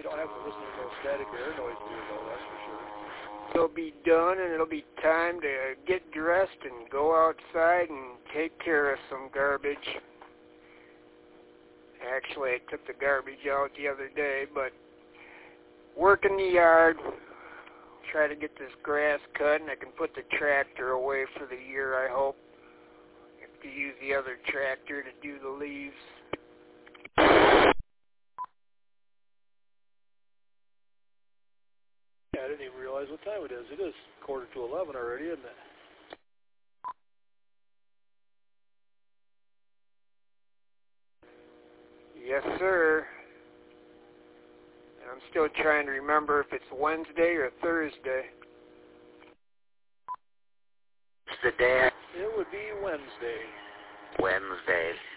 don't have to listen to no static or air noise to it, though, that's for sure. It'll be done, and it'll be time to get dressed and go outside and take care of some garbage. Actually, I took the garbage out the other day, but work in the yard, try to get this grass cut, and I can put the tractor away for the year, I hope. I have to use the other tractor to do the leaves. Yeah, I didn't even realize what time it is. It is 11:15 already, isn't it? Yes, sir. And I'm still trying to remember if it's Wednesday or Thursday. What's the day? It would be Wednesday. Wednesday.